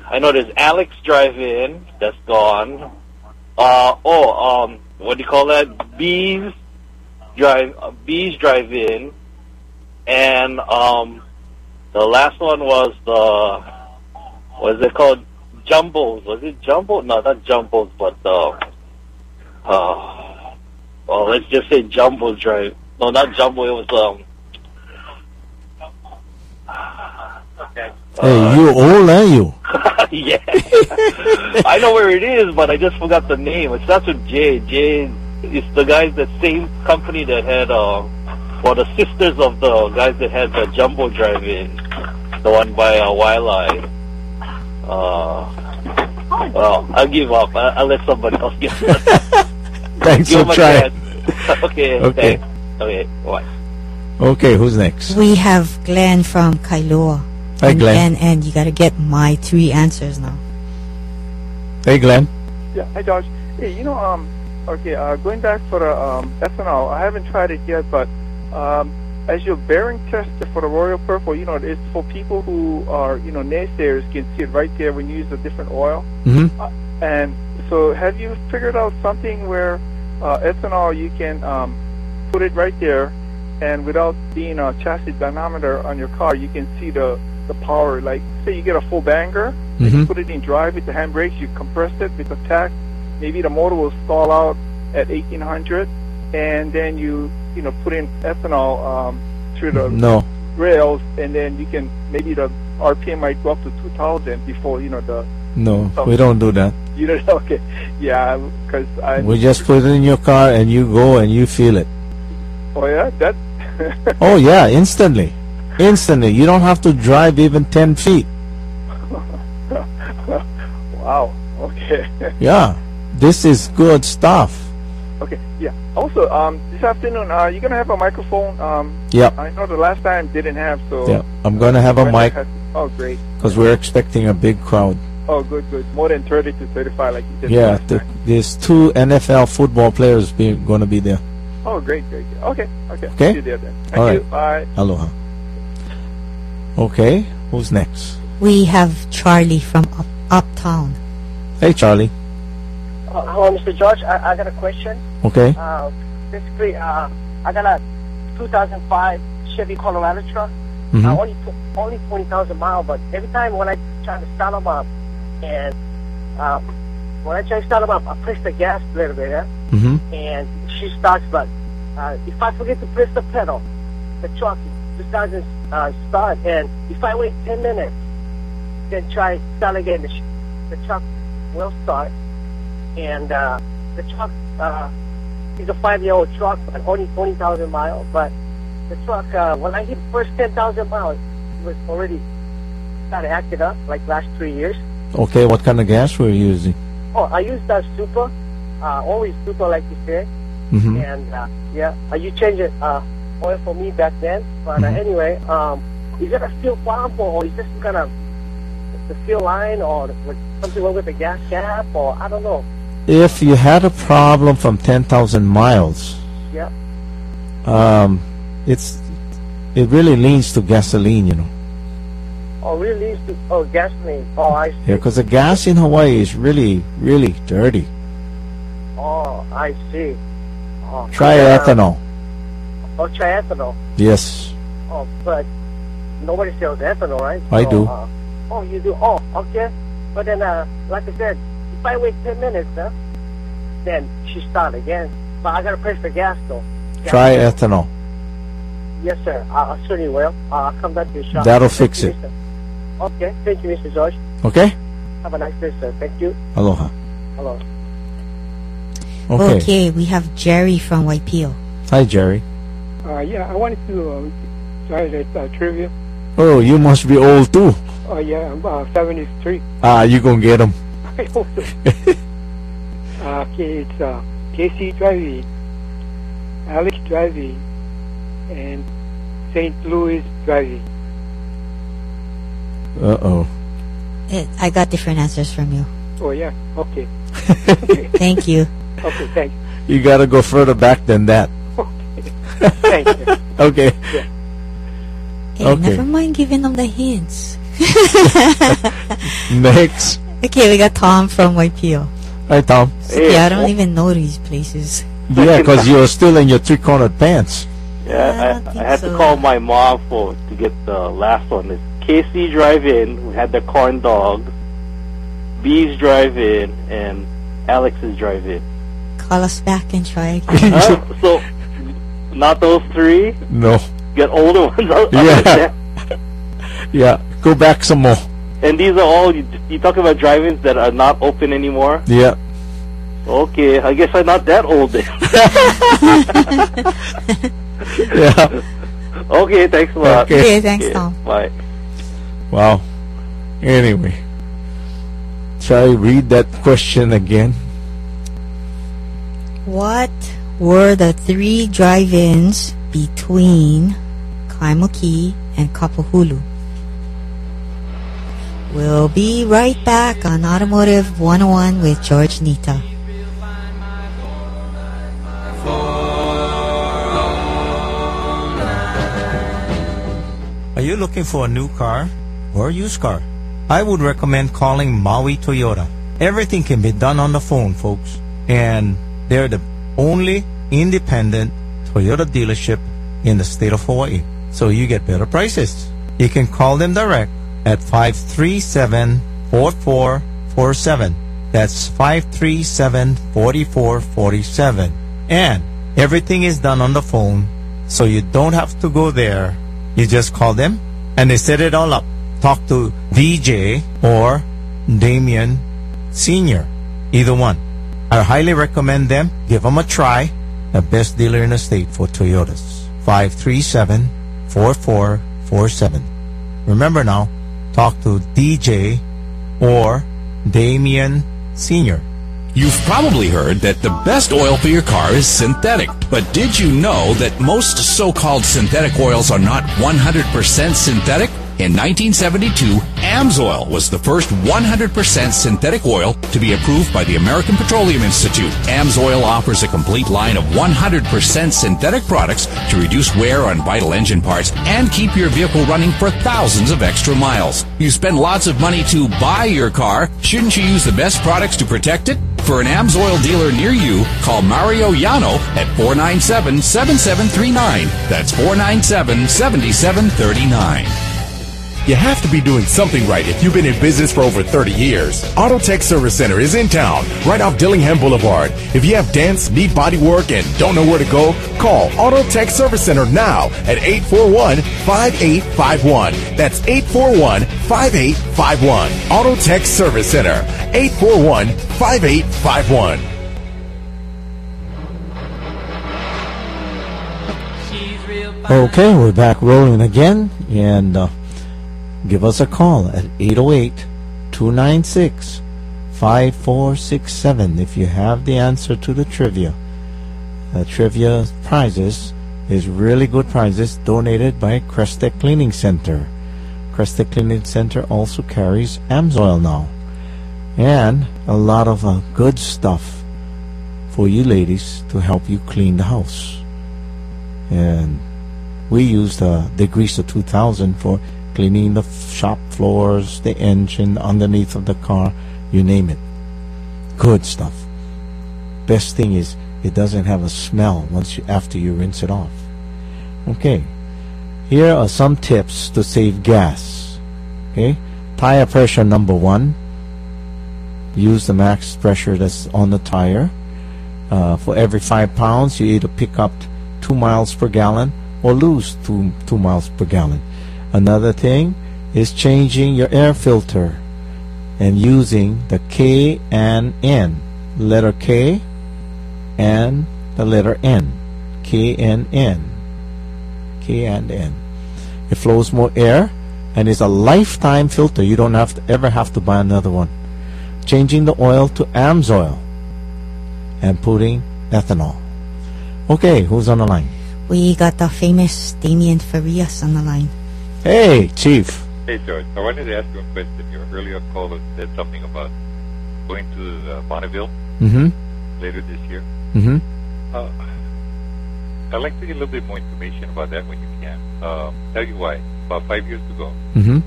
I know there's Alex Drive-In that's gone. Uh, oh, um, what do you call that? Bees Drive, uh, Bees Drive-In, and um, the last one was the what is it called? Jumbo's. Was it Jumbo? No, not Jumbo's, but uh, uh, well, let's just say Jumbo's Drive. No, not Jumbo. It was um. Okay. Hey, you old, are you? Yeah. I know where it is, but I just forgot the name. It starts with J. J. It's the guys, the same company that had, uh, well, the sisters of the guys that had the Jumbo Drive-In, the one by uh, Wildlife. Uh, well, I'll give up. I, I'll let somebody else get it. Thanks Give for them a trying. chance. Okay. Okay. Thanks. Okay. Bye. Okay, who's next? We have Glenn from Kailua. Hi, and, Glenn. And, and you got to get my three answers now. Hey, Glenn. Yeah, hi, George. Hey, you know, um, okay, uh, going back for the um, ethanol, I haven't tried it yet, but um, as your bearing tester for the Royal Purple, you know, it's for people who are, you know, naysayers can see it right there when you use a different oil. Mm-hmm. Uh, and so have you figured out something where uh, ethanol, you can um, put it right there, and without being a chassis dynamometer on your car, you can see the, the power. Like, say you get a full banger, Mm-hmm. and you put it in drive with the handbrakes, you compress it with the tach, maybe the motor will stall out at eighteen hundred, and then you, you know, put in ethanol um, through the No. rails, and then you can, maybe the R P M might go up to two thousand before, you know, the... No, we don't do that. You don't, okay. Yeah, because I... We just put it in your car and you go and you feel it. Oh, yeah? That... Oh, yeah, instantly. Instantly. You don't have to drive even ten feet. Wow. Okay. Yeah. This is good stuff. Okay. Yeah. Also, um, this afternoon, uh, you're gonna have a microphone. Um, Yep. I know the last time didn't have, so. Yeah. I'm going to have a Brenda mic has- oh, great. because we're expecting a big crowd. Oh, good, good. More than thirty to thirty-five, like you said. Yeah. last The, time. there's two N F L football players being, going to be there. Oh, great, great. great. Okay. Okay. Okay. See you there then. Thank All you. right. Bye. Aloha. Okay. Who's next? We have Charlie from up, Uptown. Hey, Charlie. Uh, hello, Mister George. I, I got a question. Okay. Uh, basically, uh, I got a two thousand five Chevy Colorado truck. Mhm. Uh, only tw- only twenty thousand miles, but every time when I try to start them up, and um, when I try to start them up, I press the gas a little bit, yeah? Mm-hmm. and she starts. But uh, if I forget to press the pedal, the truck just doesn't uh, start. And if I wait ten minutes, then try start again, the, sh- the truck will start. And uh, the truck uh, is a five-year-old truck, but only twenty thousand miles. But the truck, uh, when I hit first ten thousand miles, it was already started acting up, like last three years. Okay. What kind of gas were you using? Oh, I used that super, uh, always super, like you said. Mhm. And uh, yeah, uh, you changed it uh, oil for me back then. But uh, anyway, um, is it a fuel pump, or is this kind of the fuel line, or was something wrong with the gas cap, or I don't know. If you had a problem from ten thousand miles, Yeah. um, it's it really leans to gasoline, you know. Oh, really? Is to, oh, gasoline. Oh, I see. Yeah, because the gas in Hawaii is really, really dirty. Oh, I see. Oh, Try uh, ethanol. Oh, try ethanol. Yes, Oh, but nobody sells ethanol, right? I So, do. Uh, oh, you do? Oh, okay. But then, uh, like I said, if I wait ten minutes, huh, then she start again. But I gotta press the gas, though. Gas. try ethanol. Yes, sir. I, I certainly will. Uh, I'll come back to your shop. That'll Thank fix you, it. mister Okay. Thank you, Mister George. Okay. Have a nice day, sir. Thank you. Aloha. Hello. Okay. Okay, we have Jerry from Waipio. Hi, Jerry. Uh, yeah, I wanted to um, try that uh, trivia. Oh, you must be old too. Oh, yeah, I'm uh, seventy-three. Ah, you gonna get them. I hope so. uh, okay, it's uh, K C driving, Alex driving, and Saint Louis driving. Uh oh. Eh, I got different answers from you. Oh, yeah, okay. Thank you. Okay, thanks. You gotta go further back than that. Thank you. Okay. Yeah. Hey, Okay. never mind giving them the hints. Next. Okay, we got Tom from Waipio. Hi, Tom. Yeah, I don't even know these places. Yeah, because you're still in your three-cornered pants. Yeah, I, I, I had so. to call my mom for to get the last one. It's K C Drive-In. We had the corn dogs. B's Drive-In and Alex's Drive-In. Call us back and try again. uh, so, not those three. No. Get older ones out. Yeah. Yeah. Go back some more. And these are all you, you talk about drive-ins that are not open anymore. Yeah. Okay, I guess I'm not that old then. Yeah. Okay, thanks a lot. Okay, okay thanks, okay, Tom. Bye. Wow. Anyway, shall I read that question again? What were the three drive-ins between Kaimuki and Kapahulu? We'll be right back on Automotive one oh one with George Nita. Are you looking for a new car or a used car? I would recommend calling Maui Toyota. Everything can be done on the phone, folks. And they're the only independent Toyota dealership in the state of Hawaii. So you get better prices. You can call them direct at five three seven, four four four seven. That's five three seven, four four four seven. And everything is done on the phone, so you don't have to go there. You just call them, and they set it all up. Talk to D J or Damien Senior, either one. I highly recommend them. Give them a try. The best dealer in the state for Toyotas. five three seven, four four four seven. Remember now, talk to D J or Damien Senior. You've probably heard that the best oil for your car is synthetic. But did you know that most so-called synthetic oils are not one hundred percent synthetic? In nineteen seventy-two, AMSOIL was the first one hundred percent synthetic oil to be approved by the American Petroleum Institute. AMSOIL offers a complete line of one hundred percent synthetic products to reduce wear on vital engine parts and keep your vehicle running for thousands of extra miles. You spend lots of money to buy your car. Shouldn't you use the best products to protect it? For an AMSOIL dealer near you, call Mario Yano at four nine seven, seven seven three nine. That's four nine seven, seven seven three nine. You have to be doing something right if you've been in business for over thirty years. Autotech Service Center is in town, right off Dillingham Boulevard. If you have dents, need body work, and don't know where to go, call Autotech Service Center now at eight four one, five eight five one. That's eight four one, five eight five one. Autotech Service Center, eight four one, five eight five one. Okay, we're back rolling again, and uh, give us a call at eight oh eight, two nine six, five four six seven if you have the answer to the trivia. The trivia prizes is really good prizes donated by Crestek Cleaning Center. Crestek Cleaning Center also carries AMSOIL now, and a lot of uh, good stuff for you ladies to help you clean the house. And we use the Degreaser two thousand for cleaning the shop floors, the engine, underneath of the car, you name it. Good stuff. Best thing is it doesn't have a smell once you after you rinse it off. Okay, here are some tips to save gas. Okay, tire pressure number one. Use the max pressure that's on the tire. Uh, for every five pounds, you either pick up two miles per gallon or lose two two miles per gallon. Another thing is changing your air filter and using the K and N, letter K and the letter N, K and N, K and N. It flows more air and is a lifetime filter. You don't have to ever have to buy another one. Changing the oil to AMSOIL and putting ethanol. Okay, who's on the line? We got the famous Damien Farias on the line. Hey, Chief. Hey, George. I wanted to ask you a question. Your earlier caller said something about going to uh, Bonneville mm-hmm. later this year. Mm-hmm. Uh, I'd like to get a little bit more information about that when you can. Um, tell you why. About five years ago, mm-hmm.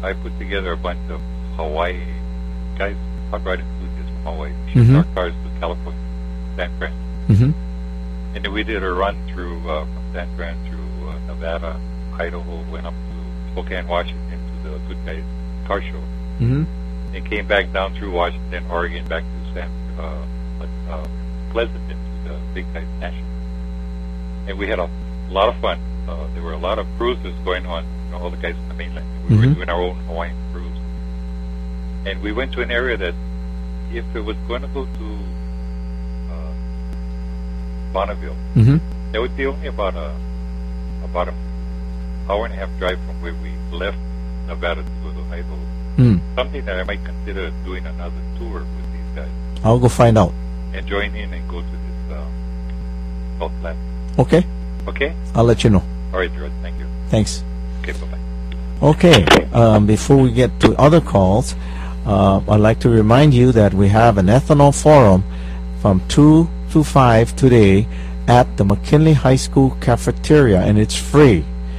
I put together a bunch of Hawaii guys, hot rod enthusiasts from Hawaii, shipped Mhm. our cars to California, San Fran. Mhm. And then we did a run through uh, from San Fran through uh, Nevada, Idaho, went up to Spokane, Washington to the Good Guys car show. Mhm. And came back down through Washington, Oregon, back to San uh, uh, Pleasanton to the Big Guys National. And we had a lot of fun. Uh, there were a lot of cruises going on, you know, all the guys on the mainland. We Mhm. were doing our own Hawaiian cruise. And we went to an area that, if it was going to go to uh, Bonneville, Mhm. that would be only about a about an hour and a half drive from where we left Nevada to go to Idaho. Hmm. Something that I might consider doing another tour with these guys I'll go find out. and join in and go to this uh, Salt Flat. Okay. Okay? I'll let you know. All right, George. Thank you. Thanks. Okay, bye-bye. Okay. Um, before we get to other calls, uh, I'd like to remind you that we have an ethanol forum from two to five today at the McKinley High School cafeteria, and it's free.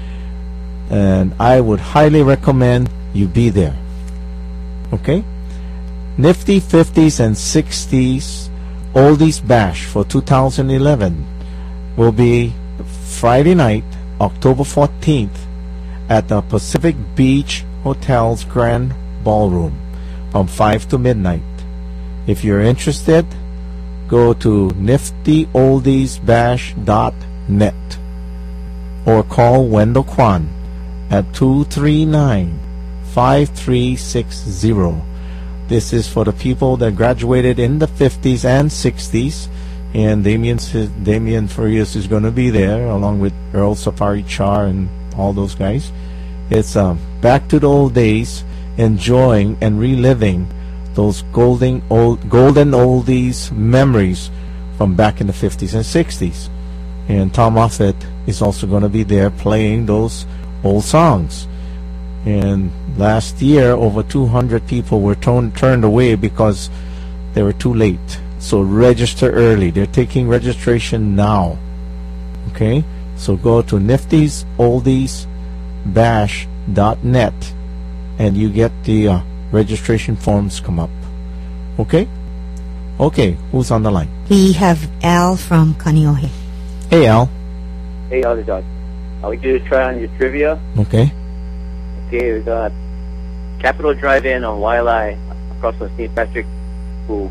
And I would highly recommend you be there. Okay? Nifty fifties and sixties Oldies Bash for two thousand eleven will be Friday night, October fourteenth, at the Pacific Beach Hotel's Grand Ballroom from five to midnight. If you're interested, go to nifty oldies bash dot net or call Wendell Kwan at two three nine, five three six zero. This is for the people that graduated in the fifties and sixties, and Damien, Damien Farias is going to be there along with Earl Safari Char and all those guys. It's um, back to the old days, enjoying and reliving those golden old golden oldies memories from back in the fifties and sixties. And Tom Moffat is also going to be there playing those old songs. And last year, over two hundred people were ton- turned away because they were too late. So register early. They're taking registration now. Okay? So go to nifties oldies bash dot net and you get the uh, registration forms come up. Okay? Okay, who's on the line? We have Al from Kaneohe. Hey, Al. Hey, how's it going? Are we going to try on your trivia? Okay. Okay, we got Capitol Drive-In on Waialae across from Saint Patrick Pool.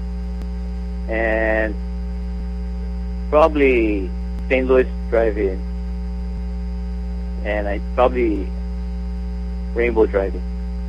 And probably Saint Louis Drive-In. And I probably Rainbow Drive-In.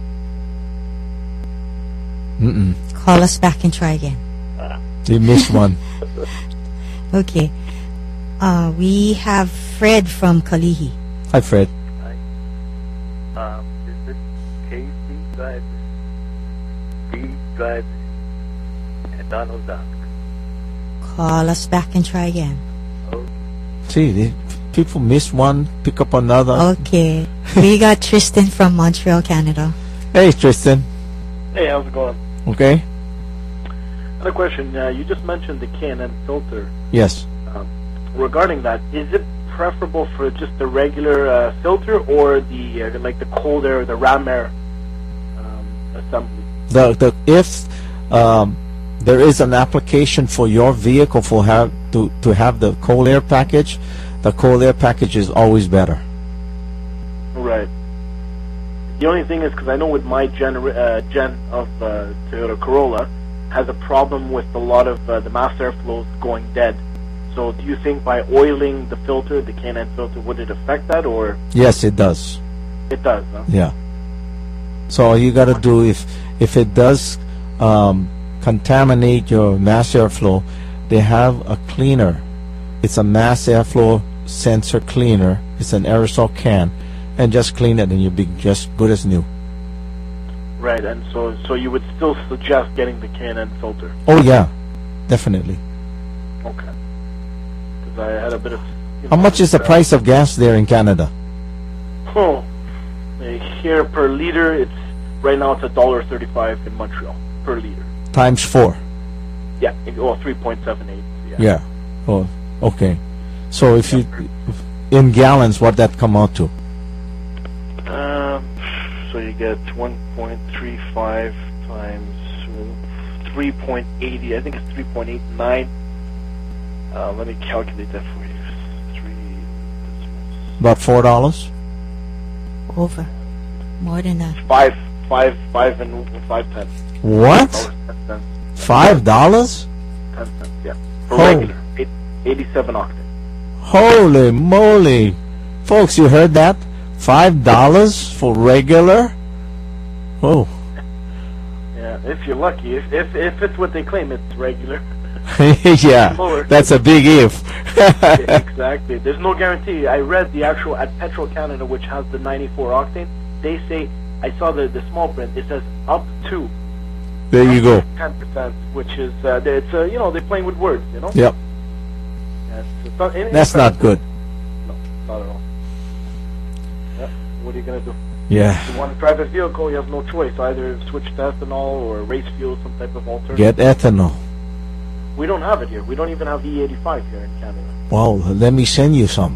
Mm-mm. Call us back and try again. You missed one. Okay. Uh, we have Fred from Kalihi. Hi, Fred. Um, is it K C Drive, B Drive, and Donald Duck? Call us back and try again. See, the, people miss one, pick up another. Okay. We got Tristan from Montreal, Canada. Hey, Tristan. Hey, how's it going? Okay. Another question. Uh, you just mentioned the K and N filter. Yes. Um, regarding that, is it preferable for just the regular uh, filter or the uh, like the cold air, the ram air um, assembly? The the if um, there is an application for your vehicle for have to to have the cold air package, the cold air package is always better. Right. The only thing is because I know with my gen uh, gen of uh, Toyota Corolla has a problem with a lot of uh, the mass airflows going dead. So do you think by oiling the filter, the K and N filter, would it affect that, or? Yes, it does. It does, huh? Yeah. So all you got to do, if if it does um, contaminate your mass airflow, they have a cleaner. It's a mass airflow sensor cleaner. It's an aerosol can, and just clean it, and you'll be just good as new. Right, and so so you would still suggest getting the K and N filter? Oh yeah, definitely. Okay. Because I had a bit of. you How know, much is the uh, price of gas there in Canada? Oh, uh, here per liter, it's right now it's a dollar thirty-five in Montreal per liter. Times four. Yeah, it, well, three point seven eight. Yeah. Yeah. Oh, okay. So if you, in gallons, what that come out to? Um, so you get one point three five times three point eight zero. I think it's three point eight nine. Uh, let me calculate that for you. Three. About four dollars. Over. More than that. Five, five, five, and five pence. What? Ten cents. Five dollars? Ten cents. Yeah. For Oh. regular, eight, eighty-seven octane. Holy moly. Folks, you heard that? Five dollars for regular? Oh. Yeah, if you're lucky. If if if it's what they claim, it's regular. Yeah, Lower. that's a big if. Yeah, exactly. There's no guarantee. I read the actual at Petro Canada, which has the ninety-four octane. They say I saw the the small print. It says up to There you go. ten percent, which is uh, it's uh, you know they're playing with words. You know. Yep. Yeah, it's, it's not, it- That's not good. No, not at all. Yeah. What are you gonna do? Yeah. If you want to drive a vehicle, you have no choice. Either switch to ethanol or race fuel, some type of alternative. Get ethanol. We don't have it here. We don't even have E eighty-five here in Canada. Well, let me send you some.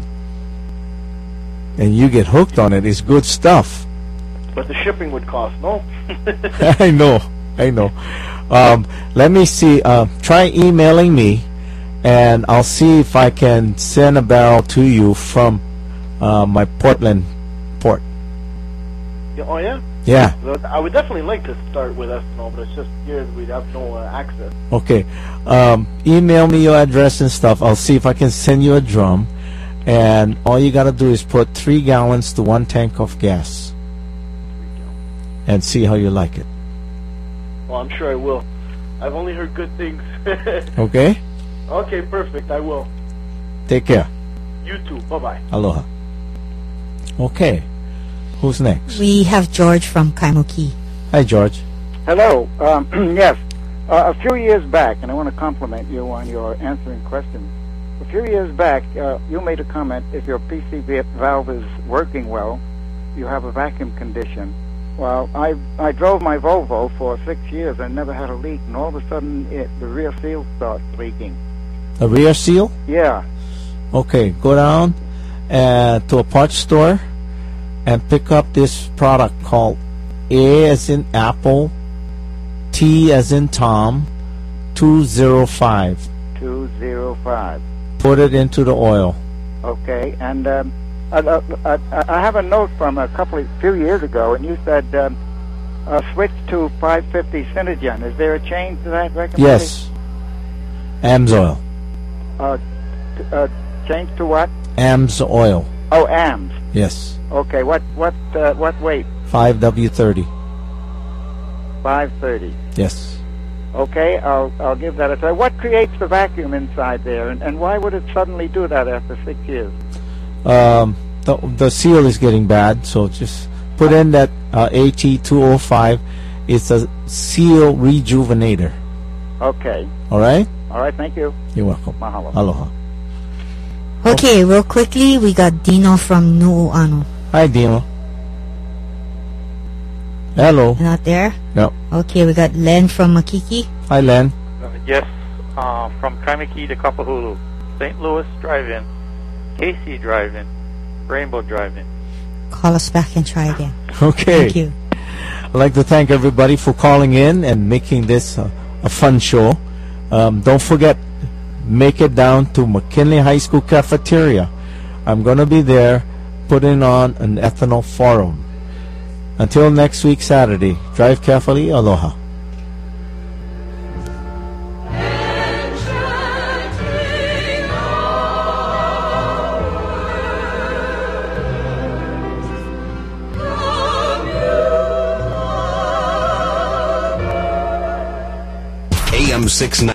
And you get hooked on it. It's good stuff. But the shipping would cost, no? I know. I know. Um, let me see. Uh, try emailing me, and I'll see if I can send a barrel to you from uh, my Portland port. Yeah, oh, yeah? Yeah. But I would definitely like to start with ethanol, but it's just here we'd have no uh, access. Okay. Um, email me your address and stuff. I'll see if I can send you a drum. And all you got to do is put three gallons to one tank of gas. And see how you like it. Well, I'm sure I will. I've only heard good things. Okay? Okay, perfect. I will. Take care. You too. Bye-bye. Aloha. Okay. Who's next? We have George from Kaimuki. Hi, George. Hello. Um, yes. Uh, a few years back, and I want to compliment you on your answering questions. A few years back, uh, you made a comment, if your P C V valve is working well, you have a vacuum condition. Well, I I drove my Volvo for six years and never had a leak, and all of a sudden it, the rear seal starts leaking. A rear seal? Yeah. Okay, go down uh, to a parts store and pick up this product called A as in Apple, T as in Tom, two oh five. two oh five. Put it into the oil. Okay, and um, I, I, I have a note from a couple of few years ago, and you said um, uh, switch to five fifty Synergen. Is there a change to that recommendation? Yes. AMSOIL. Uh, t- uh, change to what? AMSOIL. Oh, A M S. Yes. Okay, what what uh, what weight? five W thirty. five thirty. Yes. Okay, I'll I'll give that a try. What creates the vacuum inside there, and, and why would it suddenly do that after six years? Um, the, the seal is getting bad, so just put in that uh, A T two oh five. It's a seal rejuvenator. Okay. All right? All right, thank you. You're welcome. Mahalo. Aloha. Okay, real quickly, we got Dino from Nuuanu. Hi, Dino. Hello. Not there? No. Okay, we got Len from Makiki. Hi, Len. Uh, yes, uh, from Kaimiki to Kapahulu, Saint Louis Drive-In, K C Drive-In, Rainbow Drive-In. Call us back and try again. Okay. Thank you. I'd like to thank everybody for calling in and making this uh, a fun show. Um, don't forget, make it down to McKinley High School cafeteria. I'm going to be there putting on an ethanol forum. Until next week, Saturday, drive carefully. Aloha. A M six ninety.